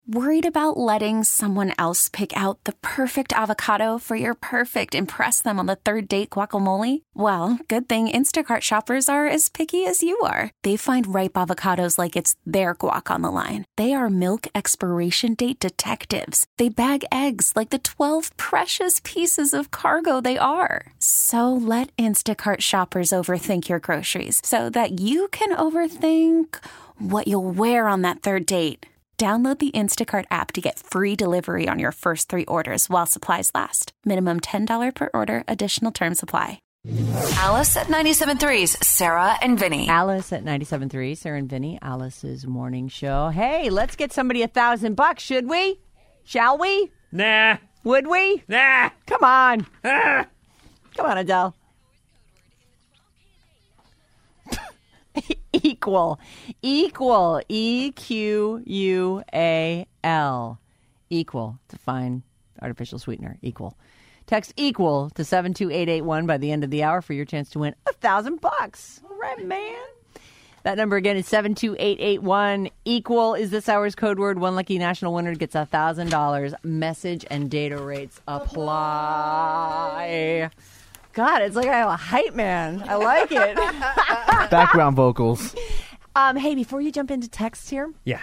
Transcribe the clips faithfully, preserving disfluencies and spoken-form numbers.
Worried about letting someone else pick out the perfect avocado for your perfect impress them on the third date guacamole? Well, good thing Instacart shoppers are as picky as you are. They find ripe avocados like it's their guac on the line. They are milk expiration date detectives. They bag eggs like the twelve precious pieces of cargo they are. So let Instacart shoppers overthink your groceries so that you can overthink what you'll wear on that third date. Download the Instacart app to get free delivery on your first three orders while supplies last. Minimum ten dollars per order. Additional terms apply. Alice at ninety-seven point three's Sarah and Vinny. Alice at ninety-seven point three, Sarah and Vinny, Alice's morning show. Hey, let's get somebody a thousand bucks, should we? Shall we? Nah. Would we? Nah. Come on. Ah. Come on, Adele. Equal. Equal. E Q U A L. Equal. To find artificial sweetener. Equal. Text equal to seven two eight eight one by the end of the hour for your chance to win a thousand bucks. All right, man. That number again is seven two eight eight one. Equal is this hour's code word. One lucky national winner gets a thousand dollars. Message and data rates apply. God, it's like I have a hype man. I like it. Background vocals. Um, hey, before you jump into text here. Yeah.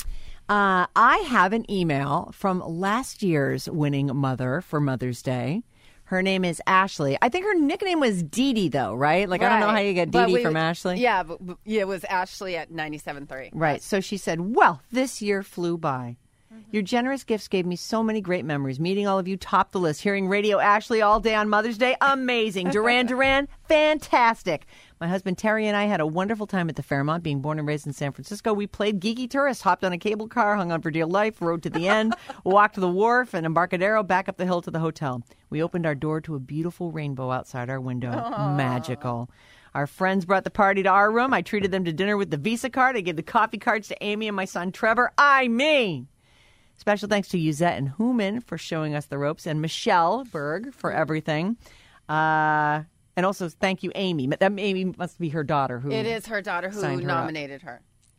Uh, I have an email from last year's winning mother for Mother's Day. Her name is Ashley. I think her nickname was Dee Dee, though, right? Like, right. I don't know how you get Dee Dee from Ashley. Yeah, but, but yeah, it was Ashley at ninety-seven point three. Right. So she said, well, this year flew by. Your generous gifts gave me so many great memories. Meeting all of you topped the list. Hearing Radio Ashley all day on Mother's Day, amazing. Duran Duran, fantastic. My husband Terry and I had a wonderful time at the Fairmont. Being born and raised in San Francisco, we played Geeky Tourist, hopped on a cable car, hung on for dear life, rode to the end, walked to the wharf and Embarcadero, back up the hill to the hotel. We opened our door to a beautiful rainbow outside our window. Aww. Magical. Our friends brought the party to our room. I treated them to dinner with the Visa card. I gave the coffee cards to Amy and my son Trevor. I mean... Special thanks to Yuzette and Human for showing us the ropes, and Michelle Berg for everything. Uh, and also thank you, Amy. That Amy must be her daughter. Who It is her daughter who her nominated up. her.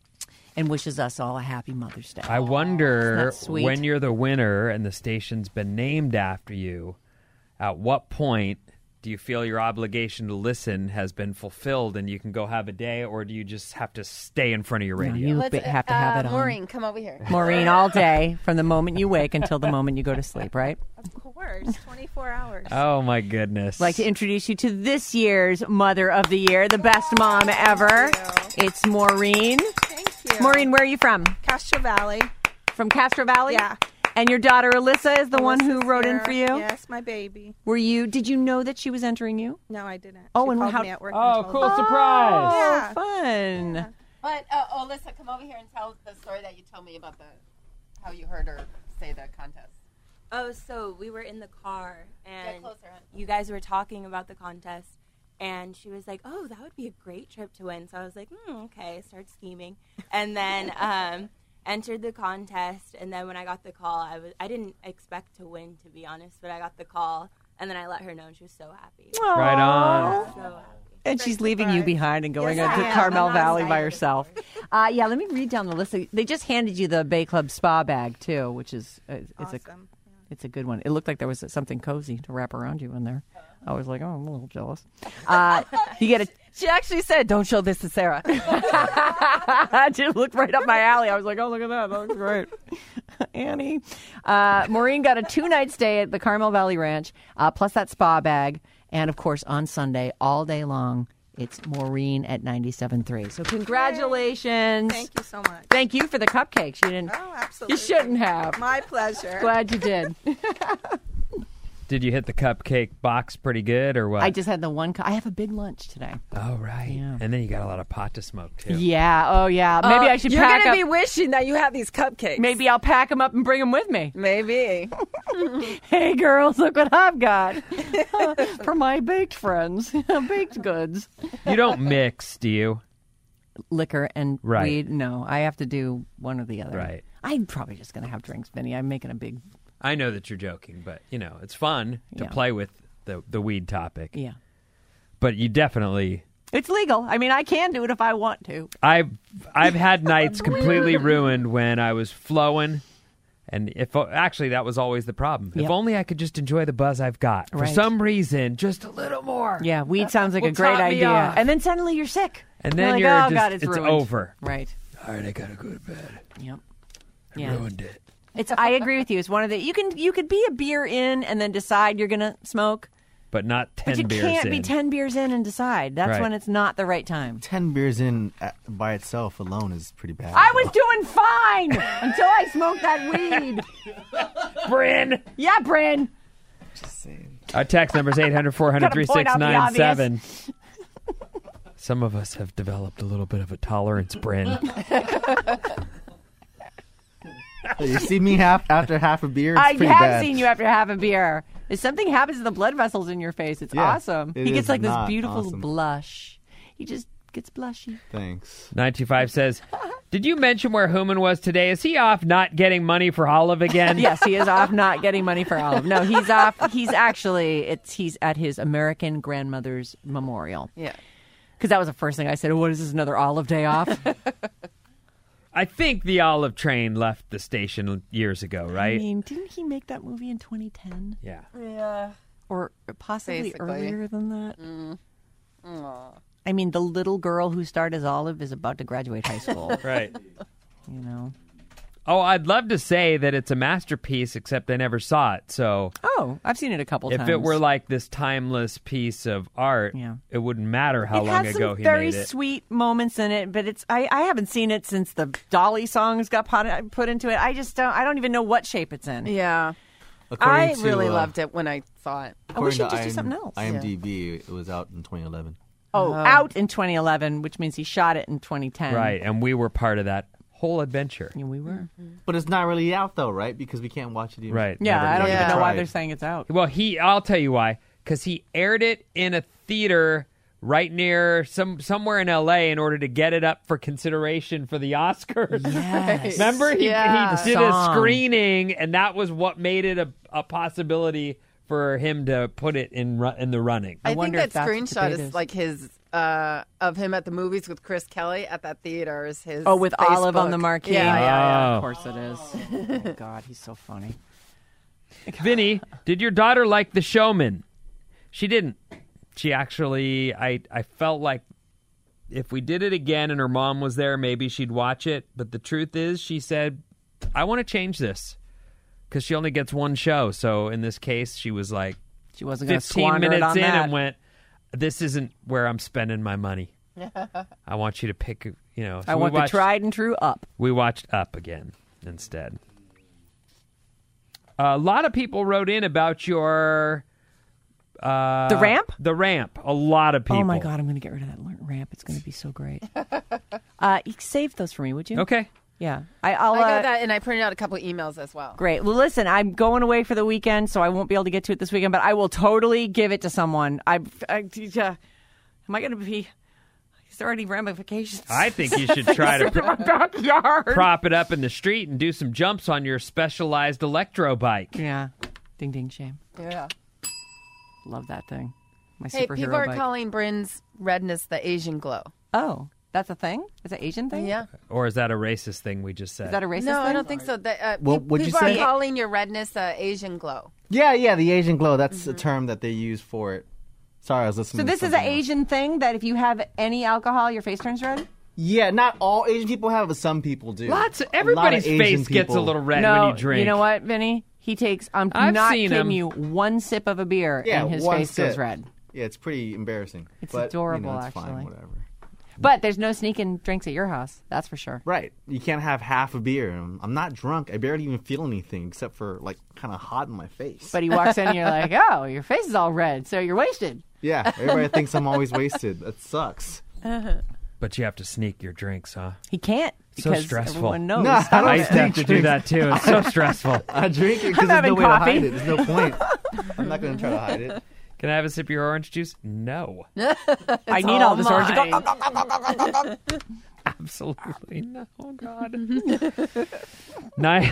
And wishes us all a happy Mother's Day. I wonder, sweet? when you're the winner and the station's been named after you, at what point do you feel your obligation to listen has been fulfilled and you can go have a day, or do you just have to stay in front of your radio? No, you Let's, have to have uh, it on. Maureen, come over here. Maureen, all day, from the moment you wake until the moment you go to sleep, right? Of course, twenty-four hours. Oh, my goodness. I'd like to introduce you to this year's Mother of the Year, the best mom ever. It's Maureen. Thank you. Maureen, where are you from? Castro Valley. From Castro Valley? Yeah. And your daughter Alyssa is the Alyssa's one who wrote here. in for you? Yes, my baby. Were you? Did you know that she was entering you? No, I didn't. Oh, she and called how? me at work Oh, and told cool me. surprise! Oh, Yeah. fun. Yeah. But, uh, oh, Alyssa, come over here and tell the story that you told me about the how you heard her say the contest. Oh, so we were in the car, Get and closer, hon. you guys were talking about the contest, and she was like, oh, that would be a great trip to win. So I was like, hmm, okay, start scheming. And then um, entered the contest, and then when I got the call, I was I didn't expect to win, to be honest, but I got the call, and then I let her know, and she was so happy. Aww. Right on. So happy. And she's leaving you behind and going Yes, up to I am. Carmel I'm Valley by excited. herself. Uh, yeah, let me read down the list. They just handed you the Bay Club spa bag, too, which is uh, it's a Awesome. it's a good one. It looked like there was something cozy to wrap around you in there. I was like, oh, I'm a little jealous. Uh, you get a... She actually said, don't show this to Sarah. She looked right up my alley. I was like, oh, look at that. That looks great. Annie. Uh, Maureen got a two-night stay at the Carmel Valley Ranch, uh, plus that spa bag. And, of course, on Sunday, all day long, it's Maureen at ninety-seven point three. So congratulations. Thank you so much. Thank you for the cupcakes. You didn't. Oh, absolutely. You shouldn't have. My pleasure. Glad you did. Did you hit the cupcake box pretty good, or what? I just had the one. Cu- I have a big lunch today. Oh, right. Yeah. And then you got a lot of pot to smoke, too. Yeah. Oh, yeah. Maybe Uh, I should You're pack gonna up. be wishing that you have these cupcakes. Maybe I'll pack them up and bring them with me. Maybe. Hey, girls, look what I've got for my baked friends. Baked goods. You don't mix, do you? Liquor and Right. weed. No, I have to do one or the other. Right. I'm probably just going to have drinks, Vinny. I'm making a big... I know that you're joking, but, you know, it's fun to Yeah. play with the, the weed topic. Yeah. But you definitely... It's legal. I mean, I can do it if I want to. I've, I've had nights completely ruined when I was flowing And if actually that was always the problem. Yep. If only I could just enjoy the buzz I've got. For Right. some reason, just a little more. Yeah, weed sounds like Will a great top me idea. off. And then suddenly you're sick. And You're then like, you're oh, just, God, it's, it's ruined. over. Right. All right, I gotta go to bed. Yep. I Yeah. ruined it. It's. I agree with you. It's one of the. You can you could be a beer in and then decide you're gonna smoke, But not ten but you beers can't in. be ten beers in and decide. That's Right. when it's not the right time. Ten beers in at, by itself alone is pretty bad. I was doing fine until I smoked that weed. Bryn! Yeah, Bryn. Just saying. Our text number is eight hundred, four hundred, three six nine seven. obvious. Some of us have developed a little bit of a tolerance, Bryn. You see me half after half a beer. It's I pretty have bad. seen you after half a beer. If something happens to the blood vessels in your face, it's Yeah, awesome. it He gets is like this not beautiful awesome. blush. He just gets blushy. Thanks. nine two five says, did you mention where Hooman was today? Is he off not getting money for Olive again? Yes, he is off not getting money for Olive. No, he's off. He's actually it's he's at his American grandmother's memorial. Yeah. Because that was the first thing I said. What is this, another Olive Day off? I think the Olive train left the station years ago, right? I mean, didn't he make that movie in twenty ten? yeah. Yeah. Or possibly Basically. earlier than that? Mm. Aw. I mean, the little girl who starred as Olive is about to graduate high school. Right. You know. Oh, I'd love to say that it's a masterpiece, except I never saw it. So Oh, I've seen it a couple if times. it were like this timeless piece of art, Yeah. it wouldn't matter how it long has ago some he very made it. sweet moments in it, but it's I, I haven't seen it since the Dolly songs got put, put into it. I just don't I don't even know what shape it's in. Yeah. According I to, really uh, loved it when I saw it. I wish according he'd just to do something else. IMDb, it was out in twenty eleven. Oh, out in twenty eleven, which means he shot it in twenty ten. Right, and we were part of that whole adventure. Yeah, we were. But it's not really out though, right? Because we can't watch it. Even. Right. Yeah, Never I don't even even know why tried. they're saying it's out. Well, he I'll tell you why. Because he aired it in a theater right near some somewhere in L A in order to get it up for consideration for the Oscars. Yes. Remember, he, Yeah. he did a Song. screening, and that was what made it a, a possibility for him to put it in ru- in the running. I I, think wonder that if that's what the screenshot date is, is. like his uh, of him at the movies with Chris Kelly at that theater is his. Oh, with Olive on Facebook. the marquee. Yeah, yeah, yeah. Oh. Of course it is. Oh, my God, he's so funny. Vinny, did your daughter like The Showman? She didn't. She actually, I, I felt like if we did it again and her mom was there, maybe she'd watch it. But the truth is, she said, I want to change this because she only gets one show. So in this case, she was like She wasn't going to fifteen squander it minutes on in that. and went, this isn't where I'm spending my money. I want you to pick, you know. So I we want watched, the tried and true Up. We watched Up again instead. A lot of people wrote in about your... Uh, The ramp? The ramp. A lot of people. Oh my God, I'm going to get rid of that ramp. It's going to be so great. uh, you save those for me, would you? Okay. Yeah, I, I'll. I got uh, that, and I printed out a couple emails as well. Great. Well, listen, I'm going away for the weekend, so I won't be able to get to it this weekend. But I will totally give it to someone. I, I uh, am I going to be? Is there any ramifications? I think you should try to in my backyard. prop it up in the street and do some jumps on your specialized electro bike. Yeah. Ding ding shame. Yeah. Love that thing. My Hey, superhero people are bike. calling Bryn's redness the Asian glow. Oh, that's a thing? Is it Asian thing? Yeah. Or is that a racist thing we just said? Is that a racist No, thing? I don't think so. That, uh, Well, pe- what'd you people say? are calling your redness the Asian glow. Yeah, yeah, the Asian glow. That's Mm-hmm. a term that they use for it. Sorry, I was listening. So to this is an something else. Asian thing that if you have any alcohol, your face turns red? Yeah, not all Asian people have, but some people do. Lots of, A lot everybody's Asian face gets a people- little red no, when you drink. you know what, Vinny? He takes, I'm I've not seen kidding him. you, one sip of a beer Yeah, and his one face goes sip. red. Yeah, it's pretty embarrassing. It's but, adorable, you know, it's actually. Fine, whatever. But there's no sneaking drinks at your house. That's for sure. Right. You can't have half a beer. I'm, I'm not drunk. I barely even feel anything except for like kind of hot in my face. But he walks in and you're like, oh, your face is all red, so you're wasted. yeah, everybody thinks I'm always wasted. That sucks. But you have to sneak your drinks, huh? He can't So because stressful. everyone knows. No, I don't I used to have to do drink. that too. It's so stressful. I drink it because I'm there's having no way coffee. to hide it. There's no point. I'm not going to try to hide it. Can I have a sip of your orange juice? No. I need all this orange. Go, Absolutely no. Oh, God. Nine.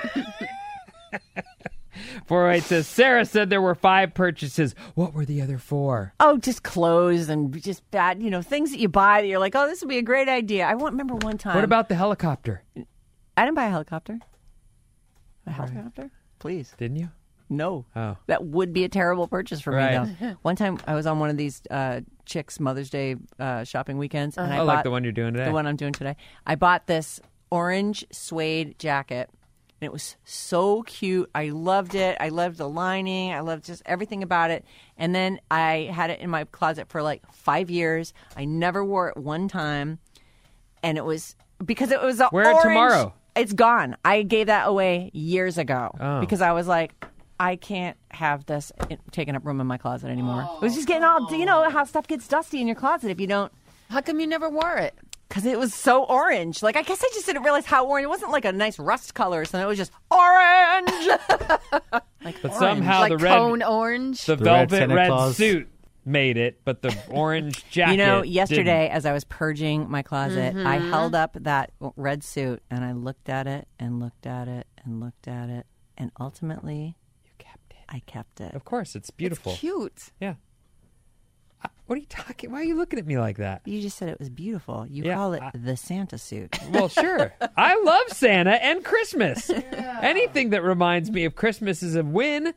four oh eight says, Sarah said there were five purchases. What were the other four? oh, just clothes and just bad, you know, things that you buy that you're like, oh, this would be a great idea. I won't remember one time. What about the helicopter? I didn't buy a helicopter. helicopter? Please. Didn't you? No. Oh. That would be a terrible purchase for Right. me, though. One time I was on one of these uh, chicks' Mother's Day uh, shopping weekends. And I Oh, bought like the one you're doing today? The one I'm doing today. I bought this orange suede jacket, and it was so cute. I loved it. I loved the lining. I loved just everything about it. And then I had it in my closet for like five years. I never wore it one time. And it was because it was a Wear it orange. tomorrow. It's gone. I gave that away years ago Oh. because I was like, I can't have this in- taking up room in my closet anymore. It was just getting all, you know how stuff gets dusty in your closet if you don't. How come you never wore it? Because it was so orange. Like, I guess I just didn't realize how orange. It wasn't like a nice rust color or something. It was just orange. like But orange. somehow Like the red, cone orange? the, The red velvet Santa red Claus. suit made it, but the orange jacket. You know, didn't. yesterday as I was purging my closet, I held up that red suit and I looked at it and looked at it and looked at it. And ultimately, You kept it. I kept it. Of course, it's beautiful. Cute. Yeah. Uh, What are you talking? Why are you looking at me like that? You just said it was beautiful. You Yeah, call it I- the Santa suit. Well, sure. I love Santa and Christmas. Anything that reminds me of Christmas is a win.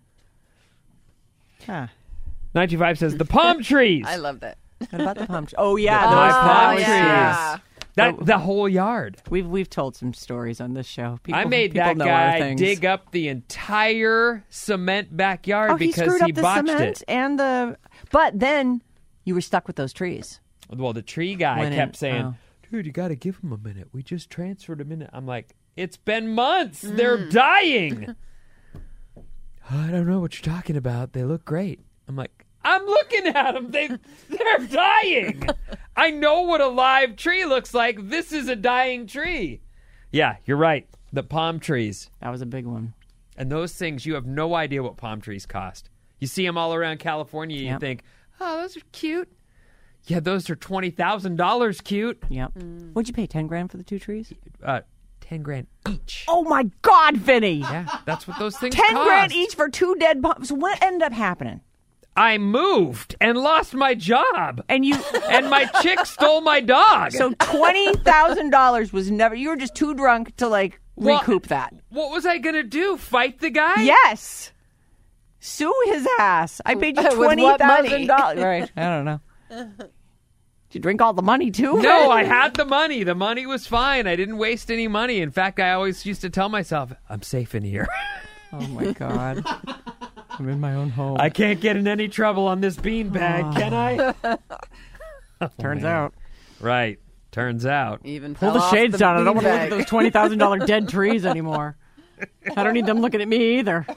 Huh. nine two five says the palm trees. I love that. What about the palm tree? Oh yeah, My those palm trees. trees. yeah. That the whole yard. We've we've told some stories on this show. People, I made people that know our guy things. dig up the entire cement backyard Oh, he because screwed he up the botched cement it. and the. But then you were stuck with those trees. Well, the tree guy Went in- kept saying, oh. "Dude, you got to give him a minute. We just transferred him in." I'm like, "It's been months. They're dying." I don't know what you're talking about. They look great. I'm like, I'm looking at them. They, they're dying. I know what a live tree looks like. This is a dying tree. Yeah, you're right. The palm trees. That was a big one. And those things, you have no idea what palm trees cost. You see them all around California, you Yep. think, oh, those are cute. Yeah, those are twenty thousand dollars cute. Yep. What'd you pay? Ten grand for the two trees? Uh, ten grand each. Oh my God, Vinny! Yeah, that's what those things Ten cost. grand each for two dead palms. So what ended up happening? I moved and lost my job. And you. And my chick stole my dog. So twenty thousand dollars was never. You were just too drunk to like Well, recoup that. What was I going to do? Fight the guy? Yes. Sue his ass. I paid you With what twenty thousand money? dollars. Right. I don't know. Did you drink all the money too? No, I had the money. The money was fine. I didn't waste any money. In fact, I always used to tell myself, I'm safe in here. Oh my God. I'm in my own home. I can't get in any trouble on this beanbag, can I? Turns man. out. Right. Turns out. Even Pull fell the off shades the down. I don't want to look beanbag. at those twenty thousand dollars dead trees anymore. I don't need them looking at me either.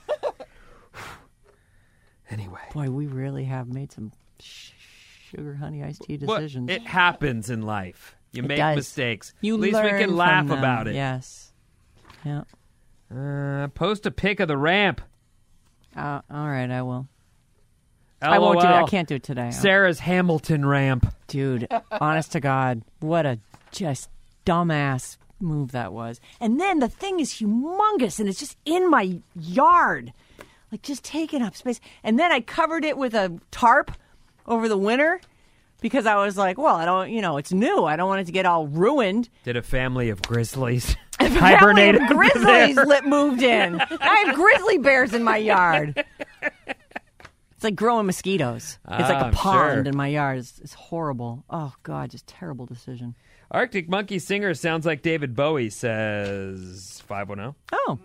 Anyway. Boy, we really have made some sh- sugar honey iced tea What- decisions. it happens in life. You It make does. mistakes. You At least we learn can from laugh them. about it. Yes. Yeah. Uh, post a pic of the ramp. Uh, all right, I will. I won't do it. I can't do it today. Sarah's Hamilton ramp. Dude, honest to God, what a just dumbass move that was. And then the thing is humongous, and it's just in my yard, like just taking up space. And then I covered it with a tarp over the winter because I was like, well, I don't, you know, it's new. I don't want it to get all ruined. Did a family of grizzlies Family hibernate of under grizzlies there? lit moved in. I have grizzly bears in my yard. It's like growing mosquitoes. It's like Ah, a I'm pond sure. in my yard. It's, it's horrible. Oh God, just terrible decision. Arctic Monkey Singer sounds like David Bowie, says five one zero. Oh,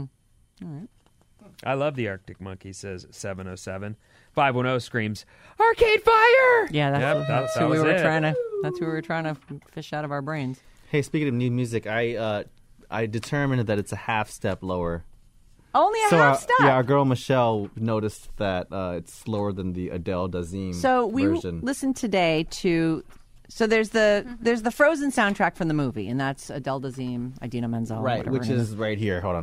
I love the Arctic Monkey, says seven oh seven. five one zero screams, Arcade Fire! yeah, that's, Yep, that- that's that who we was were it. trying to. That's who we were trying to fish out of our brains. Hey, speaking of new music, I uh, I determined that it's a half step lower. Only a so half our, step. yeah, our girl Michelle noticed that uh, it's slower than the Adele Dazeem So we version. listened today to. So there's the there's the Frozen soundtrack from the movie, and that's Adele Dazeem, Idina Menzel, right, whatever which her name is right here. Hold on.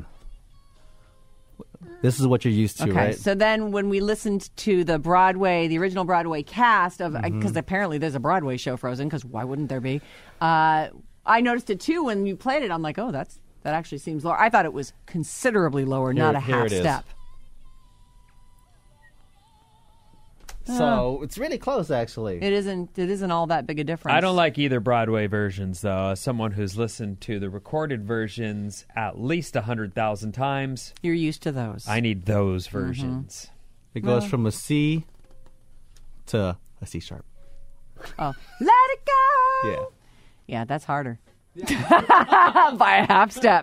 This is what you're used to, Okay, right? so then when we listened to the Broadway, the original Broadway cast of, because Mm-hmm. apparently there's a Broadway show Frozen, because why wouldn't there be? Uh, I noticed it too when you played it. I'm like, oh, that's that actually seems lower. I thought it was considerably lower, Here- not a here half it is. step. So it's really close, actually. It isn't. It isn't all that big a difference. I don't like either Broadway versions, though. As someone who's listened to the recorded versions at least a hundred thousand times, You're used to those. I need those versions. It goes from a C to a C sharp. Oh, let it go. Yeah. Yeah, that's harder. By a half step.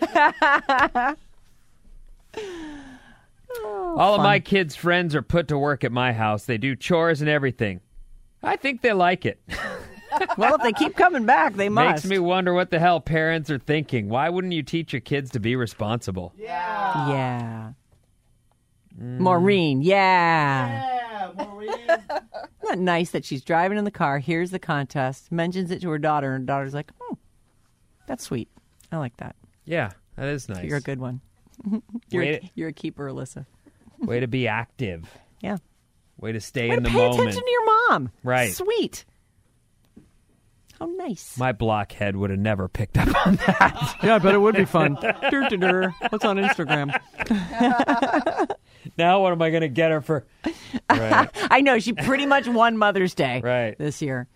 Oh, All of fun. my kids' friends are put to work at my house. They do chores and everything. I think they like it. Well, if they keep coming back, they must. Makes me wonder what the hell parents are thinking. Why wouldn't you teach your kids to be responsible? Yeah. Maureen, yeah. Yeah, Maureen. Isn't that nice that she's driving in the car, hears the contest, mentions it to her daughter, and her daughter's like, oh, that's sweet. I like that. Yeah, that is nice. You're a good one. you're, Way a, to- you're a keeper, Alyssa. Way to be active. Yeah. Way to stay Way in to the pay moment. attention to your mom. Right. Sweet. How nice. My blockhead would have never picked up on that. Yeah, I bet it would be fun. dur, dur, dur. What's on Instagram? Now what am I going to get her for? Right. I know. She pretty much won Mother's Day Right. this year.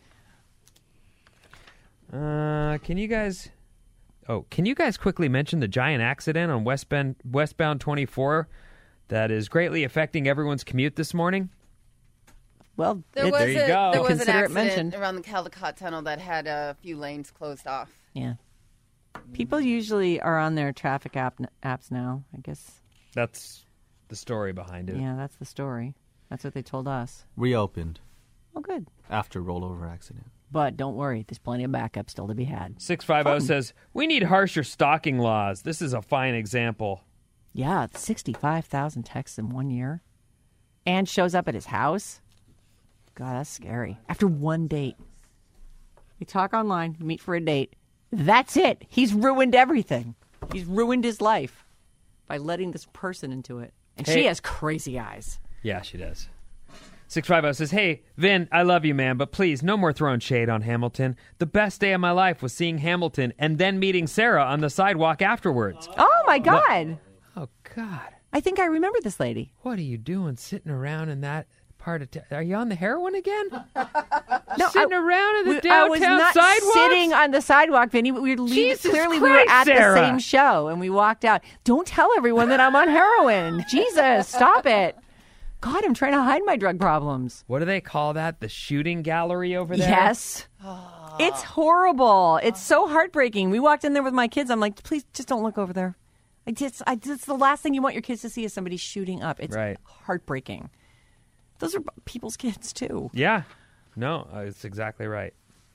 Uh, can you guys... Oh, can you guys quickly mention the giant accident on westbound, westbound twenty-four that is greatly affecting everyone's commute this morning? Well, There it- was, There you a, go. there was an Consider it accident mentioned. around the Caldecott Tunnel that had a few lanes closed off. yeah. People usually are on their traffic app apps now, I guess. That's the story behind it. Yeah, that's the story. That's what they told us. Reopened Oh, good. after rollover accident. But don't worry, there's plenty of backup still to be had. six fifty says, we need harsher stalking laws. This is a fine example. Yeah, it's sixty-five thousand texts in one year. And shows up at his house. God, that's scary. After one date. We talk online, meet for a date. That's it. He's ruined everything. He's ruined his life by letting this person into it. And Hey. she has crazy eyes. Yeah, she does. six fifty says, hey, Vin, I love you, man, but please, no more throwing shade on Hamilton. The best day of my life was seeing Hamilton and then meeting Sarah on the sidewalk afterwards. Oh, my God. Oh, God. I think I remember this lady. What are you doing sitting around in that part of town? Are you on the heroin again? No, sitting I- around in the we- downtown I was not sidewalks? sting on the sidewalk, Vinny. We were leaving. Jesus Clearly, we were Christ, at Sarah. the same show, and we walked out. Don't tell everyone that I'm on heroin. Jesus, stop it. God, I'm trying to hide my drug problems. What do they call that? The shooting gallery over there? Yes. It's horrible. It's so heartbreaking. We walked in there with my kids. I'm like, please, just don't look over there. I just, I just, the last thing you want your kids to see is somebody shooting up. It's Right. heartbreaking. Those are people's kids, too. Yeah. No, uh, it's exactly right.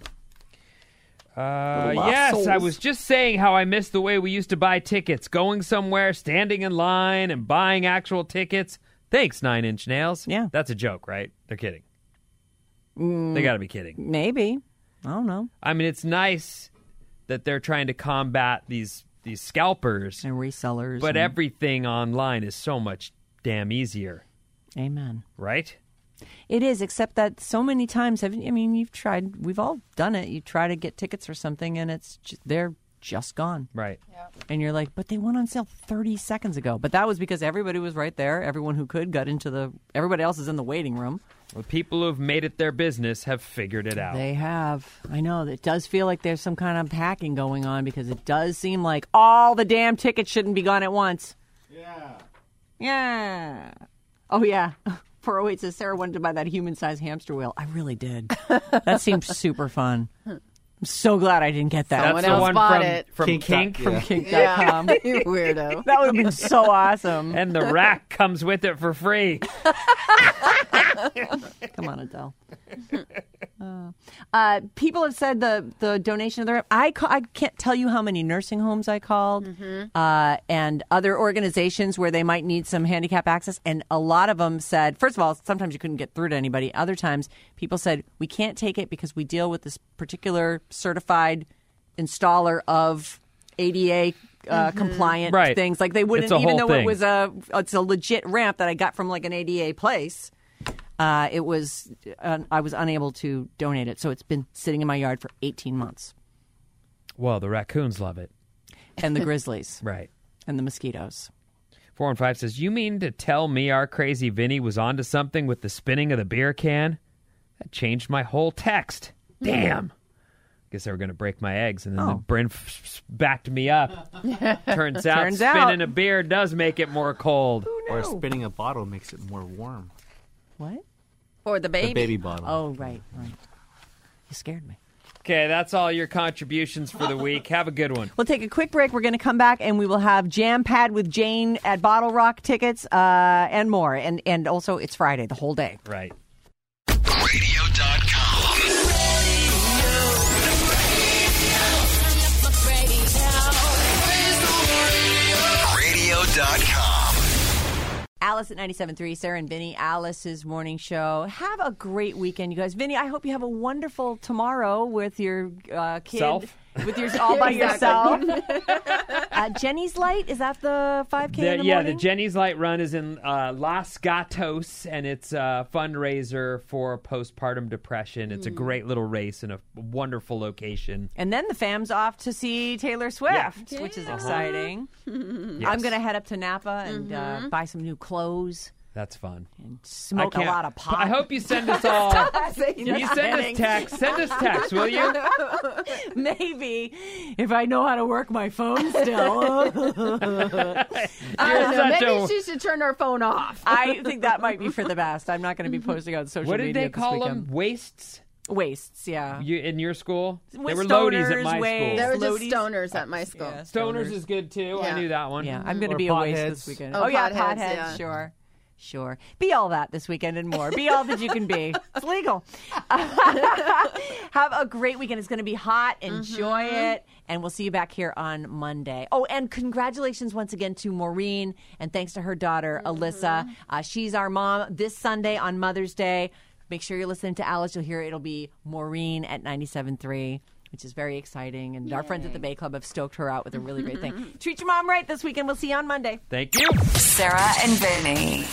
Uh, Little lost yes, I souls. was just saying how I miss the way we used to buy tickets, going somewhere, standing in line, and buying actual tickets. Thanks, Nine Inch Nails. Yeah. That's a joke, right? They're kidding. They got to be kidding. Maybe. I don't know. I mean, it's nice that they're trying to combat these these scalpers, And resellers. but and- everything online is so much damn easier, Amen. right? It is, except that so many times, have I mean, you've tried, we've all done it. You try to get tickets for something, and it's just, they're just gone. Right. And you're like, but they went on sale thirty seconds ago. But that was because everybody was right there. Everyone who could got into the, everybody else is in the waiting room. The people who've made it their business have figured it out. They have. I know. It does feel like there's some kind of hacking going on because it does seem like all the damn tickets shouldn't be gone at once. Yeah. Yeah. Oh, yeah. four oh eight says Sarah wanted to buy that human-sized hamster wheel. I really did. That seems super fun. I'm so glad I didn't get that. That's Someone the else one bought from, it. from Kink Kink. dot- yeah. Kink dot com. You weirdo. That would have been so awesome. And the rack comes with it for free. Come on, Adele. Uh, uh, people have said the the donation of their. I ca- I can't tell you how many nursing homes I called, uh, and other organizations where they might need some handicap access, and a lot of them said, first of all, sometimes you couldn't get through to anybody. Other times, people said we can't take it because we deal with this particular certified installer of A D A. Uh, compliant Right. things like they wouldn't It's a even whole though it thing. was a it's a legit ramp that I got from like an A D A place. Uh, it was uh, I was unable to donate it, so it's been sitting in my yard for eighteen months. Well, the raccoons love it. And the grizzlies Right. and the mosquitoes. four one five says, you mean to tell me our crazy Vinny was onto something with the spinning of the beer can? That changed my whole text. Damn. Guess they were going to break my eggs, and then Oh. the Bryn f- f- backed me up. Turns out Turns spinning out. a beer does make it more cold. Or spinning a bottle makes it more warm. What? Or the baby. The baby bottle. Oh, right, right. You scared me. Okay, that's all your contributions for the week. Have a good one. We'll take a quick break. We're going to come back, and we will have Jam Pad with Jane at Bottle Rock tickets uh, and more. And, and also, it's Friday, the whole day. Right. radio dot com. radio dot com. Alice at ninety-seven point three, Sarah and Vinny, Alice's morning show. Have a great weekend, you guys. Vinny, I hope you have a wonderful tomorrow with your uh, kid. Self? With yours all by yourself. uh, Jenny's Light, is that the five K The- in the yeah, morning? the Jenny's Light Run is in uh, Los Gatos, and it's a fundraiser for postpartum depression. It's a great little race in a wonderful location. And then the fam's off to see Taylor Swift, which is exciting. I'm going to head up to Napa and uh, buy some new clothes That's fun. and I smoke a can't- lot of pot. I hope you send us all. You send us text. Send us text, will you? Maybe if I know how to work my phone still. I don't know. such Maybe a- she should turn her phone off. I think that might be for the best. I'm not going to be posting on social What did media they this call weekend. them? Wastes? Wastes, yeah. You in your school? With they were loadies at stoners, my waves. school. There were just Loadies? stoners at my school. Yeah, Stoners is good too. I Yeah. knew that one. Yeah, I'm going to Or be a waste potheads. this weekend. Oh, yeah, potheads, potheads, yeah. sure. Sure. Be all that this weekend and more. Be all that you can be. It's legal. Have a great weekend. It's going to be hot. Enjoy it. And we'll see you back here on Monday. Oh, and congratulations once again to Maureen. And thanks to her daughter, Alyssa. Uh, she's our mom this Sunday on Mother's Day. Make sure you're listening to Alice. You'll hear it'll be Maureen at ninety-seven point three. Which is very exciting. And our friends at the Bay Club have stoked her out with a really great thing. Treat your mom right this weekend. We'll see you on Monday. Thank you. Sarah and Vinny.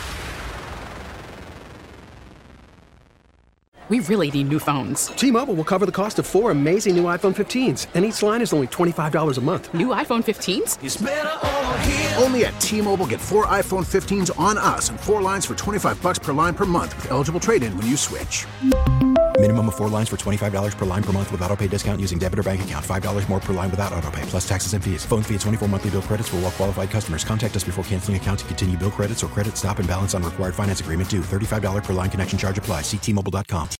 We really need new phones. T-Mobile will cover the cost of four amazing new iPhone fifteens, and each line is only twenty-five dollars a month. New iPhone fifteens? Only at T-Mobile, get four iPhone fifteens on us and four lines for twenty-five bucks per line per month with eligible trade-in when you switch. Minimum of four lines for twenty-five dollars per line per month with autopay discount using debit or bank account. five dollars more per line without autopay, plus taxes and fees. Phone fee at twenty-four monthly bill credits for well-qualified customers. Contact us before canceling account to continue bill credits or credit stop and balance on required finance agreement due. thirty-five dollars per line connection charge applies. See T Mobile dot com.